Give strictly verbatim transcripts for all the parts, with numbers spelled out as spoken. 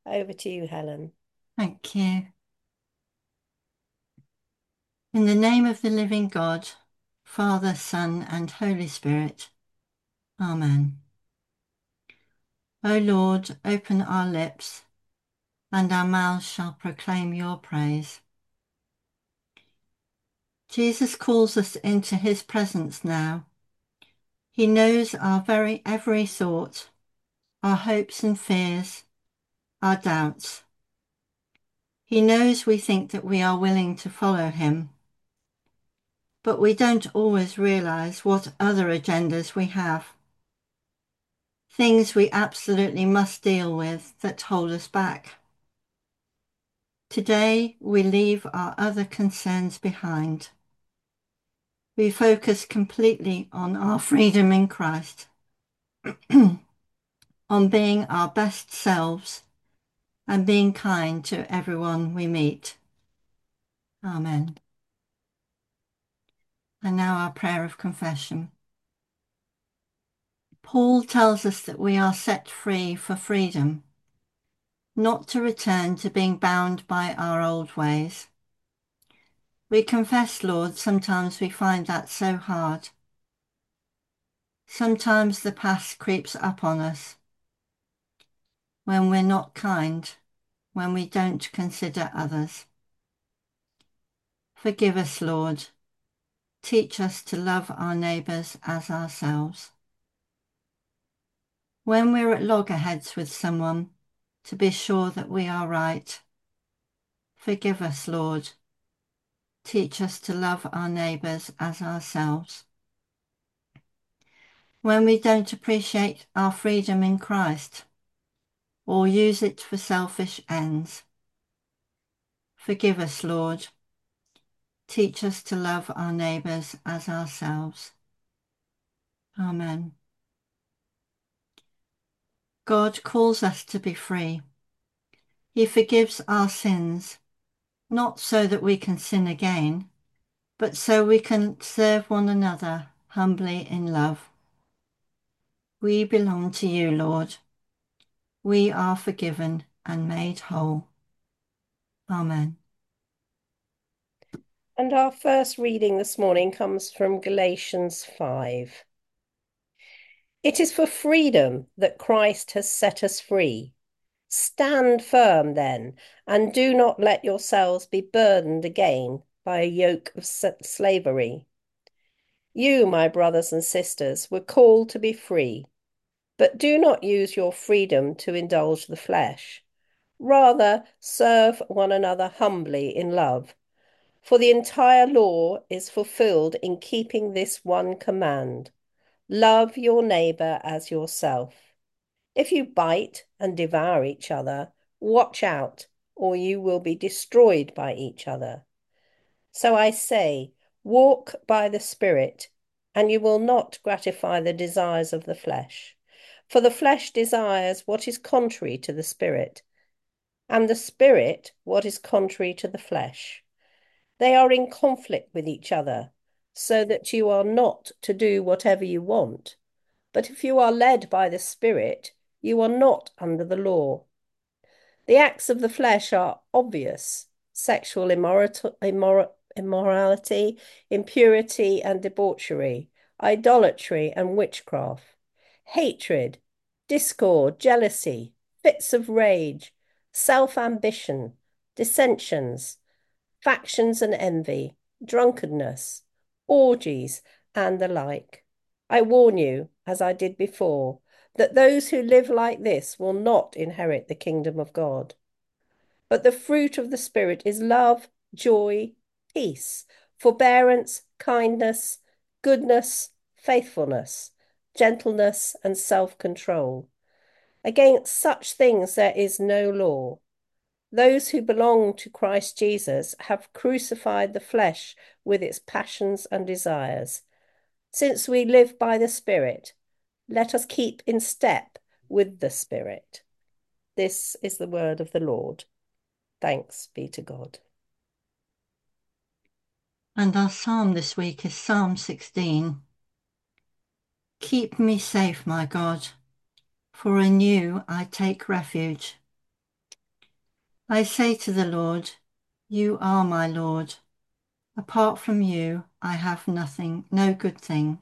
Over to you, Helen. Thank you. In the name of the living God, Father, Son, and Holy Spirit. Amen. O Lord, open our lips, and our mouths shall proclaim your praise. Jesus calls us into his presence now. He knows our very every thought, our hopes and fears, our doubts. He knows we think that we are willing to follow him, but we don't always realize what other agendas we have. Things we absolutely must deal with that hold us back. Today, we leave our other concerns behind. We focus completely on our freedom in Christ, on being our best selves and being kind to everyone we meet. Amen. And now our prayer of confession. Paul tells us that we are set free for freedom, not to return to being bound by our old ways. We confess, Lord, sometimes we find that so hard. Sometimes the past creeps up on us when we're not kind, when we don't consider others. Forgive us, Lord. Teach us to love our neighbours as ourselves. When we're at loggerheads with someone, to be sure that we are right. Forgive us, Lord. Teach us to love our neighbours as ourselves. When we don't appreciate our freedom in Christ or use it for selfish ends, forgive us, Lord. Teach us to love our neighbours as ourselves. Amen. God calls us to be free. He forgives our sins, not so that we can sin again, but so we can serve one another humbly in love. We belong to you, Lord. We are forgiven and made whole. Amen. And our first reading this morning comes from Galatians five. It is for freedom that Christ has set us free. Stand firm then, and do not let yourselves be burdened again by a yoke of slavery. You, my brothers and sisters, were called to be free, but do not use your freedom to indulge the flesh. Rather, serve one another humbly in love. For the entire law is fulfilled in keeping this one command: love your neighbor as yourself. If you bite and devour each other, watch out, or you will be destroyed by each other. So I say, walk by the Spirit, and you will not gratify the desires of the flesh. For the flesh desires what is contrary to the Spirit, and the Spirit what is contrary to the flesh. They are in conflict with each other, so that you are not to do whatever you want. But if you are led by the Spirit, you are not under the law. The acts of the flesh are obvious: sexual immorality, impurity and debauchery, idolatry and witchcraft, hatred, discord, jealousy, fits of rage, self-ambition, dissensions, factions and envy, drunkenness, orgies, and the like. I warn you, as I did before, that those who live like this will not inherit the kingdom of God. But the fruit of the Spirit is love, joy, peace, forbearance, kindness, goodness, faithfulness, gentleness, and self-control. Against such things there is no law. Those who belong to Christ Jesus have crucified the flesh with its passions and desires. Since we live by the Spirit, let us keep in step with the Spirit. This is the word of the Lord. Thanks be to God. And our psalm this week is Psalm sixteen. Keep me safe, my God, for in you I take refuge. I say to the Lord, you are my Lord. Apart from you, I have nothing, no good thing.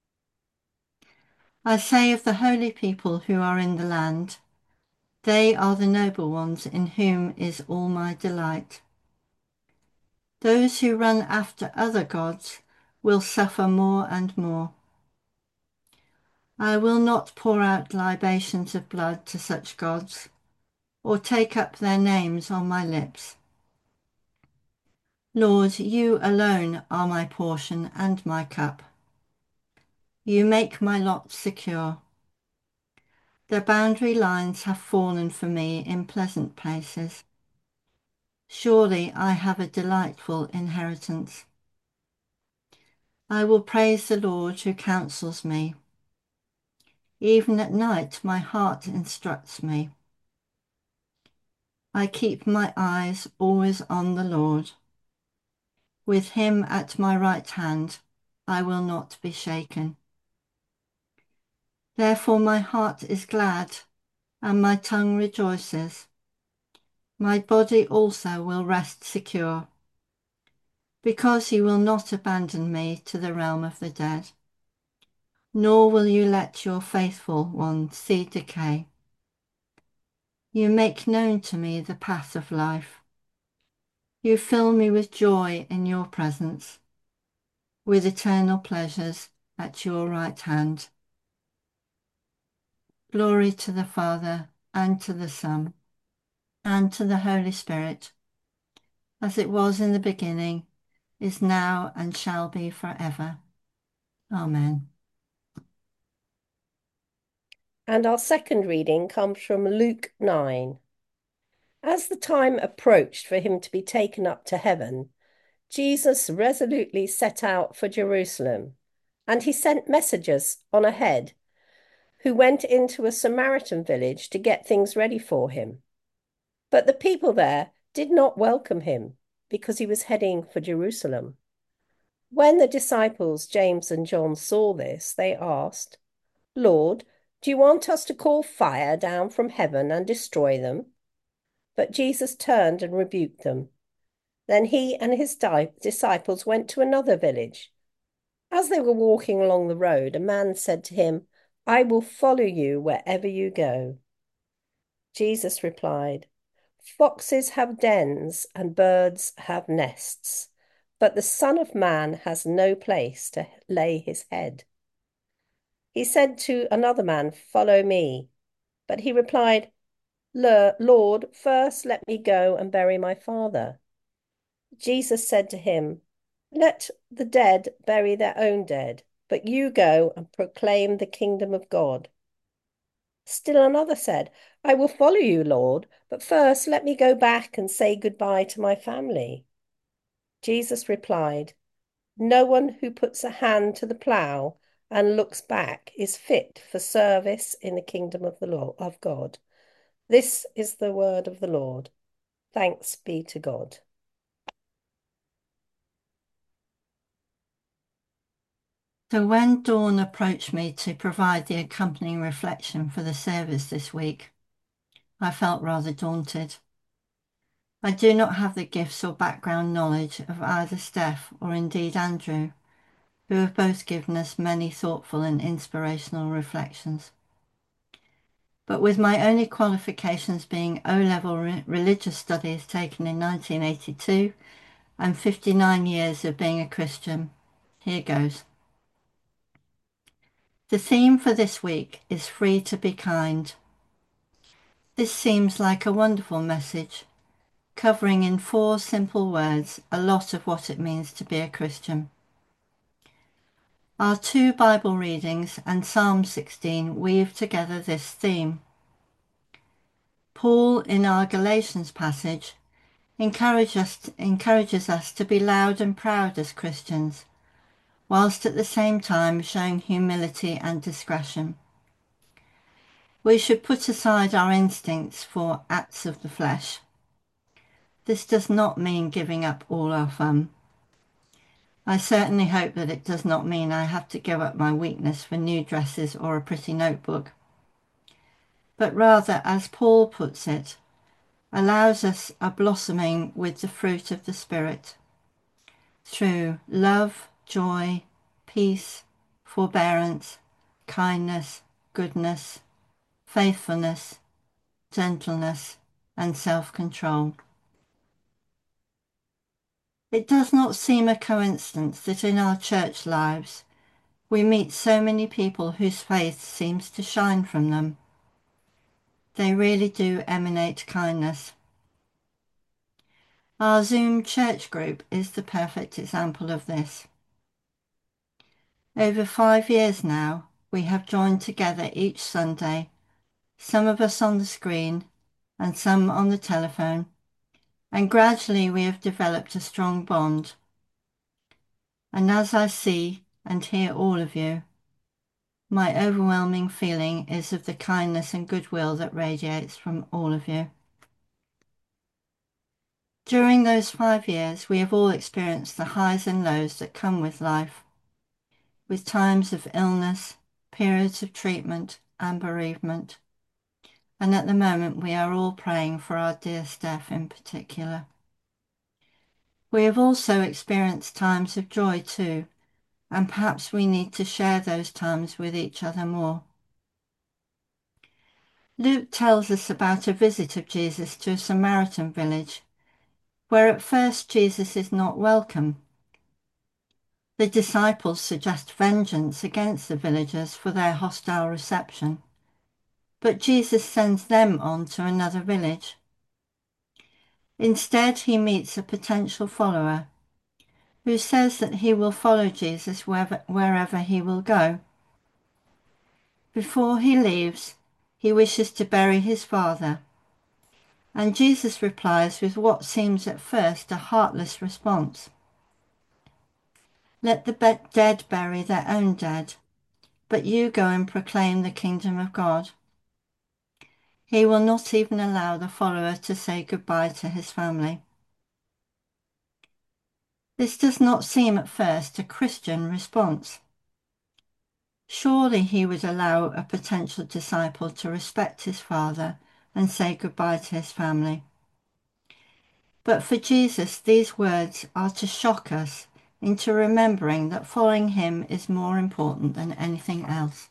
I say of the holy people who are in the land, they are the noble ones in whom is all my delight. Those who run after other gods will suffer more and more. I will not pour out libations of blood to such gods, or take up their names on my lips. Lord, you alone are my portion and my cup. You make my lot secure. The boundary lines have fallen for me in pleasant places. Surely I have a delightful inheritance. I will praise the Lord who counsels me. Even at night my heart instructs me. I keep my eyes always on the Lord. With him at my right hand, I will not be shaken. Therefore my heart is glad, and my tongue rejoices. My body also will rest secure, because you will not abandon me to the realm of the dead, nor will you let your faithful one see decay. You make known to me the path of life. You fill me with joy in your presence, with eternal pleasures at your right hand. Glory to the Father, and to the Son, and to the Holy Spirit, as it was in the beginning, is now, and shall be forever. Amen. And our second reading comes from Luke nine. As the time approached for him to be taken up to heaven, Jesus resolutely set out for Jerusalem, and he sent messengers on ahead who went into a Samaritan village to get things ready for him. But the people there did not welcome him because he was heading for Jerusalem. When the disciples James and John saw this, they asked, Lord, do you want us to call fire down from heaven and destroy them? But Jesus turned and rebuked them. Then he and his disciples went to another village. As they were walking along the road, a man said to him, I will follow you wherever you go. Jesus replied, Foxes have dens and birds have nests, but the Son of Man has no place to lay his head. He said to another man, Follow me. But he replied, Lord, first let me go and bury my father. Jesus said to him, Let the dead bury their own dead, but you go and proclaim the kingdom of God. Still another said, I will follow you, Lord, but first let me go back and say goodbye to my family. Jesus replied, No one who puts a hand to the plough and looks back is fit for service in the kingdom of the Lord of God. This is the word of the Lord. Thanks be to God. So when Dawn approached me to provide the accompanying reflection for the service this week, I felt rather daunted. I do not have the gifts or background knowledge of either Steph or indeed Andrew, who have both given us many thoughtful and inspirational reflections. But with my only qualifications being O-level re religious studies taken in nineteen eighty-two and fifty-nine years of being a Christian, here goes. The theme for this week is Free to be Kind. This seems like a wonderful message, covering in four simple words a lot of what it means to be a Christian. Our two Bible readings and Psalm sixteen weave together this theme. Paul, in our Galatians passage, encourage us, encourages us to be loud and proud as Christians, whilst at the same time showing humility and discretion. We should put aside our instincts for acts of the flesh. This does not mean giving up all our fun. I certainly hope that it does not mean I have to give up my weakness for new dresses or a pretty notebook. But rather, as Paul puts it, allows us a blossoming with the fruit of the Spirit through love, joy, peace, forbearance, kindness, goodness, faithfulness, gentleness, and self-control. It does not seem a coincidence that in our church lives we meet so many people whose faith seems to shine from them. They really do emanate kindness. Our Zoom church group is the perfect example of this. Over five years now, we have joined together each Sunday, some of us on the screen and some on the telephone, and gradually we have developed a strong bond. And as I see and hear all of you, my overwhelming feeling is of the kindness and goodwill that radiates from all of you. During those five years, we have all experienced the highs and lows that come with life, with times of illness, periods of treatment and bereavement. And at the moment, we are all praying for our dear Steph in particular. We have also experienced times of joy too, and perhaps we need to share those times with each other more. Luke tells us about a visit of Jesus to a Samaritan village, where at first Jesus is not welcome. The disciples suggest vengeance against the villagers for their hostile reception, but Jesus sends them on to another village. Instead, he meets a potential follower who says that he will follow Jesus wherever, wherever he will go. Before he leaves, he wishes to bury his father, and Jesus replies with what seems at first a heartless response. Let the dead bury their own dead, but you go and proclaim the kingdom of God. He will not even allow the follower to say goodbye to his family. This does not seem at first a Christian response. Surely he would allow a potential disciple to respect his father and say goodbye to his family. But for Jesus, these words are to shock us into remembering that following him is more important than anything else.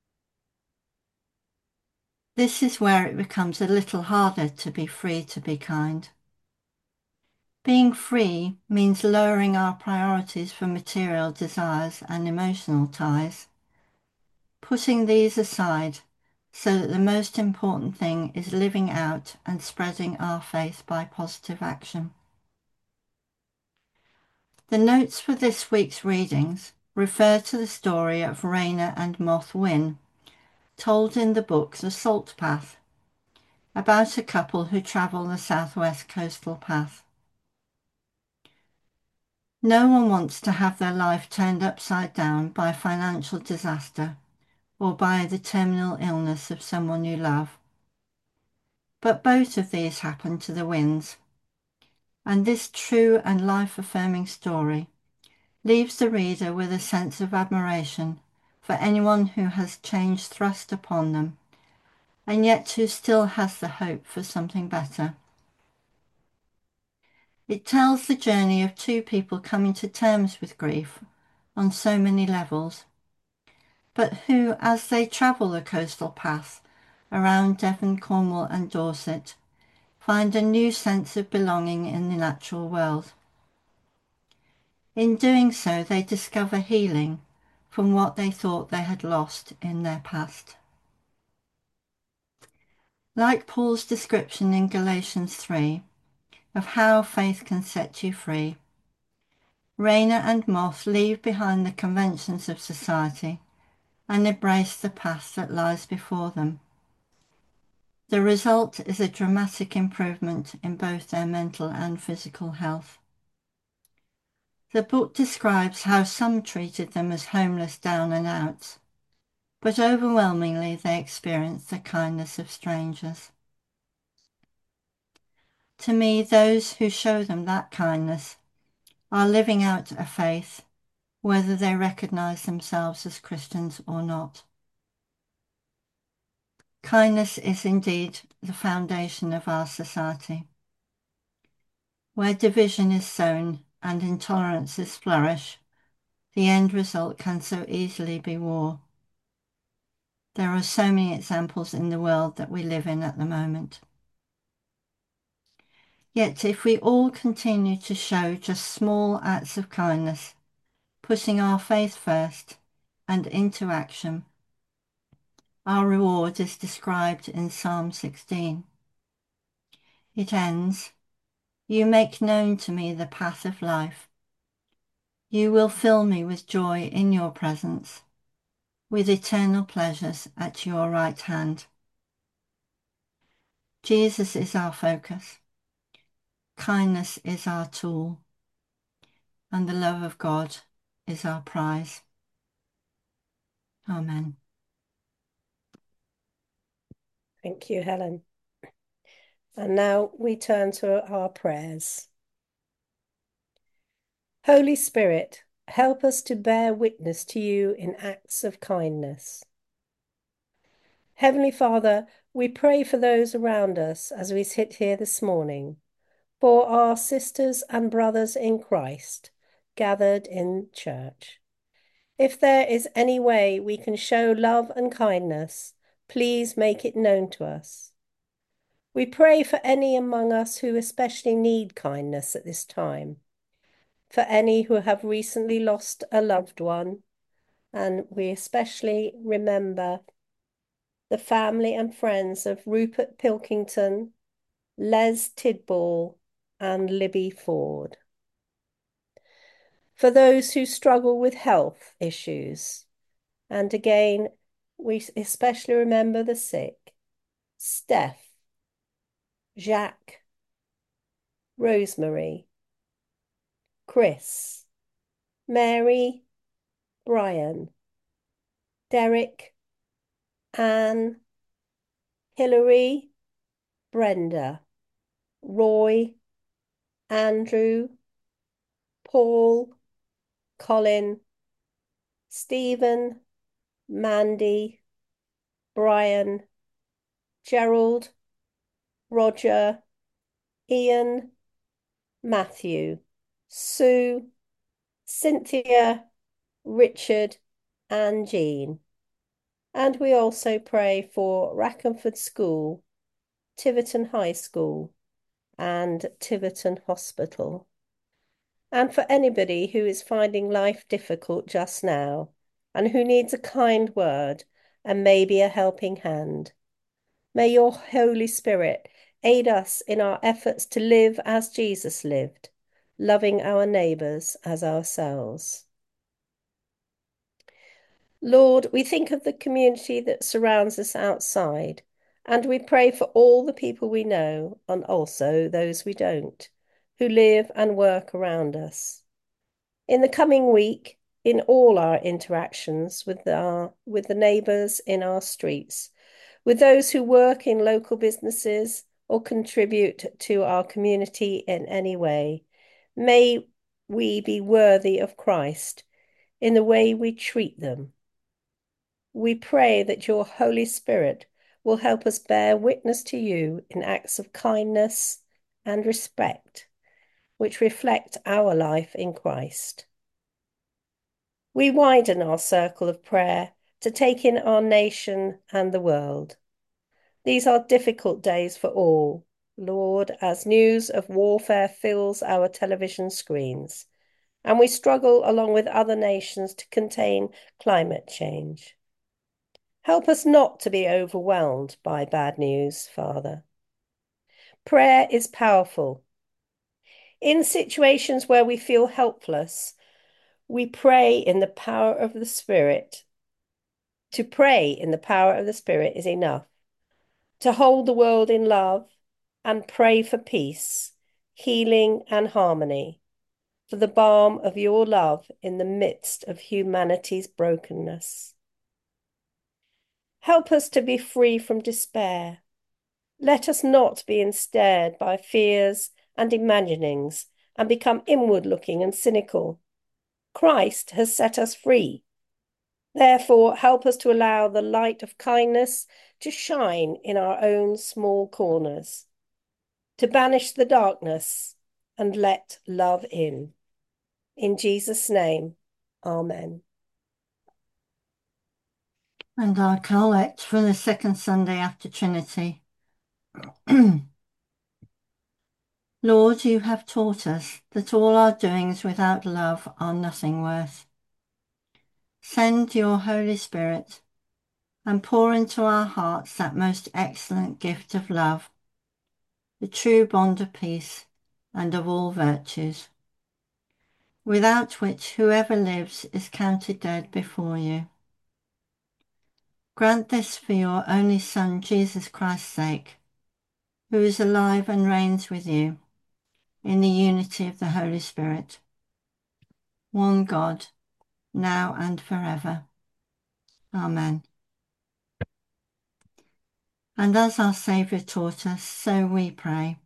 This is where it becomes a little harder to be free to be kind. Being free means lowering our priorities for material desires and emotional ties, putting these aside so that the most important thing is living out and spreading our faith by positive action. The notes for this week's readings refer to the story of Raina and Moth Wynne, told in the book The Salt Path, about a couple who travel the Southwest Coastal Path. No one wants to have their life turned upside down by financial disaster or by the terminal illness of someone you love. But both of these happen to the Wynnes, and this true and life-affirming story leaves the reader with a sense of admiration for anyone who has change thrust upon them, and yet who still has the hope for something better. It tells the journey of two people coming to terms with grief on so many levels, but who, as they travel the coastal path around Devon, Cornwall and Dorset, find a new sense of belonging in the natural world. In doing so, they discover healing from what they thought they had lost in their past. Like Paul's description in Galatians three of how faith can set you free, Raina and Moth leave behind the conventions of society and embrace the path that lies before them. The result is a dramatic improvement in both their mental and physical health. The book describes how some treated them as homeless down and outs, but overwhelmingly they experienced the kindness of strangers. To me, those who show them that kindness are living out a faith, whether they recognize themselves as Christians or not. Kindness is indeed the foundation of our society. Where division is sown and intolerances flourish, the end result can so easily be war. There are so many examples in the world that we live in at the moment. Yet if we all continue to show just small acts of kindness, putting our faith first and into action, our reward is described in Psalm sixteen. It ends, "You make known to me the path of life. You will fill me with joy in your presence, with eternal pleasures at your right hand." Jesus is our focus. Kindness is our tool. And the love of God is our prize. Amen. Thank you, Helen. And now we turn to our prayers. Holy Spirit, help us to bear witness to you in acts of kindness. Heavenly Father, we pray for those around us as we sit here this morning, for our sisters and brothers in Christ gathered in church. If there is any way we can show love and kindness, please make it known to us. We pray for any among us who especially need kindness at this time, for any who have recently lost a loved one, and we especially remember the family and friends of Rupert Pilkington, Les Tidball, and Libby Ford. For those who struggle with health issues, and again, we especially remember the sick, Steph, Jacques, Rosemary, Chris, Mary, Brian, Derek, Anne, Hilary, Brenda, Roy, Andrew, Paul, Colin, Stephen, Mandy, Brian, Gerald, Roger, Ian, Matthew, Sue, Cynthia, Richard, and Jean. And we also pray for Rackenford School, Tiverton High School, and Tiverton Hospital. And for anybody who is finding life difficult just now and who needs a kind word and maybe a helping hand. May your Holy Spirit aid us in our efforts to live as Jesus lived, loving our neighbours as ourselves. Lord, we think of the community that surrounds us outside, and we pray for all the people we know and also those we don't, who live and work around us. In the coming week, in all our interactions with our with the neighbours in our streets, with those who work in local businesses or contribute to our community in any way, may we be worthy of Christ in the way we treat them. We pray that your Holy Spirit will help us bear witness to you in acts of kindness and respect, which reflect our life in Christ. We widen our circle of prayer to take in our nation and the world. These are difficult days for all, Lord, as news of warfare fills our television screens, and we struggle along with other nations to contain climate change. Help us not to be overwhelmed by bad news, Father. Prayer is powerful. In situations where we feel helpless, we pray in the power of the Spirit. To pray in the power of the Spirit is enough. To hold the world in love and pray for peace, healing, and harmony, for the balm of your love in the midst of humanity's brokenness. Help us to be free from despair. Let us not be ensnared by fears and imaginings and become inward-looking and cynical. Christ has set us free. Therefore, help us to allow the light of kindness to shine in our own small corners, to banish the darkness and let love in. In Jesus' name, amen. And our collect for the second Sunday after Trinity. Lord, you have taught us that all our doings without love are nothing worth. Send your Holy Spirit and pour into our hearts that most excellent gift of love, the true bond of peace and of all virtues, without which whoever lives is counted dead before you. Grant this for your only Son, Jesus Christ's sake, who is alive and reigns with you in the unity of the Holy Spirit, one God, now and forever. Amen. And as our Saviour taught us, so we pray.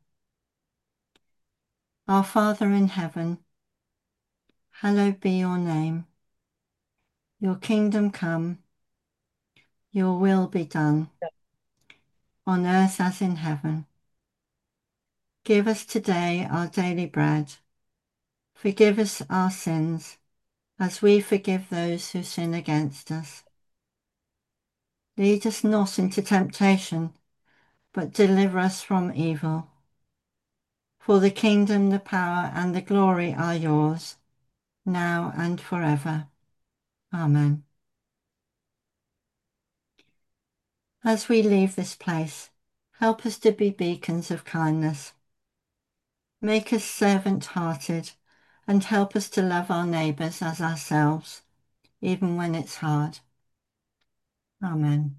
Our Father in heaven, hallowed be your name. Your kingdom come, your will be done, on earth as in heaven. Give us today our daily bread. Forgive us our sins, as we forgive those who sin against us. Lead us not into temptation, but deliver us from evil. For the kingdom, the power, and the glory are yours, now and forever. Amen. As we leave this place, help us to be beacons of kindness. Make us servant-hearted and help us to love our neighbours as ourselves, even when it's hard. Amen.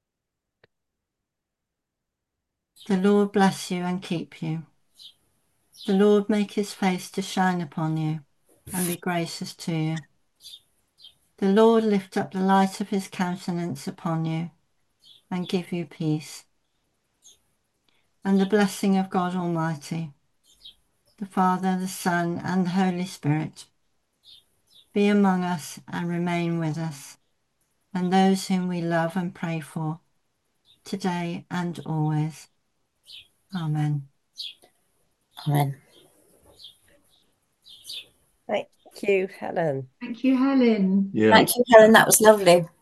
The Lord bless you and keep you. The Lord make his face to shine upon you and be gracious to you. The Lord lift up the light of his countenance upon you and give you peace. And the blessing of God Almighty, the Father, the Son, and the Holy Spirit, be among us and remain with us, and those whom we love and pray for, today and always. Amen. Amen. Thank you, Helen. Thank you, Helen. Yeah. Thank you, Helen. That was lovely.